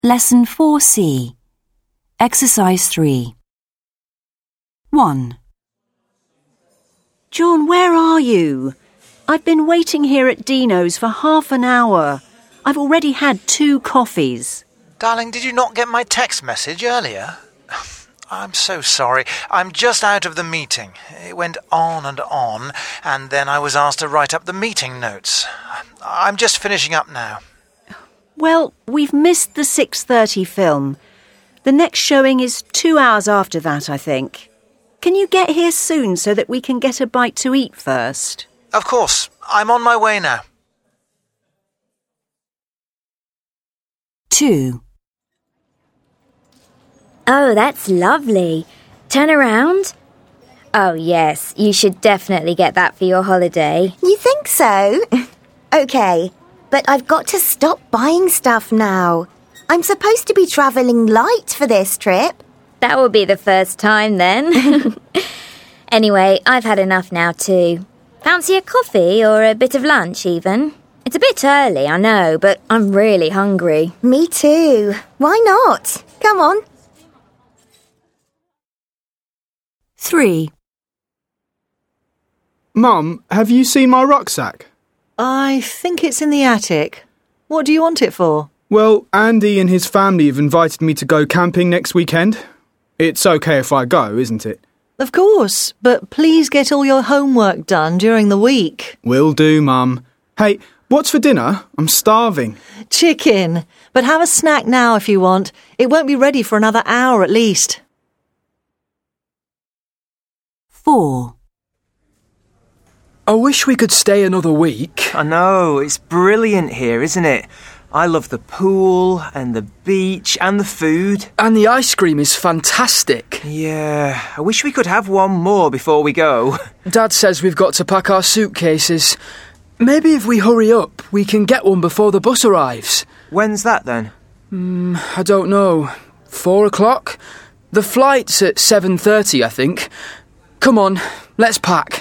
Lesson 4C. Exercise 3. 1. John, where are you? I've been waiting here at Dino's for half an hour. I've already had 2 coffees. Darling, did you not get my text message earlier? I'm so sorry. I'm just out of the meeting. It went on, and then I was asked to write up the meeting notes. I'm just finishing up now. Well, we've missed the 6:30 film. The next showing is 2 hours after that, I think. Can you get here soon so that we can get a bite to eat first? Of course. I'm on my way now. 2. Oh, that's lovely. Turn around. Oh, yes, you should definitely get that for your holiday. You think so? OK, but I've got to stop buying stuff now. I'm supposed to be travelling light for this trip. That will be the first time then. Anyway, I've had enough now too. Fancy a coffee or a bit of lunch even? It's a bit early, I know, but I'm really hungry. Me too. Why not? Come on. 3. Mum, have you seen my rucksack? I think it's in the attic. What do you want it for? Well, Andy and his family have invited me to go camping next weekend. It's okay if I go, isn't it? Of course, but please get all your homework done during the week. Will do, Mum. Hey, what's for dinner? I'm starving. Chicken. But have a snack now if you want. It won't be ready for another hour at least. 4. I wish we could stay another week. I know, it's brilliant here, isn't it? I love the pool and the beach and the food. And the ice cream is fantastic. Yeah, I wish we could have one more before we go. Dad says we've got to pack our suitcases. Maybe if we hurry up, we can get one before the bus arrives. When's that then? I don't know. 4 o'clock? The flight's at 7:30, I think. Come on, let's pack.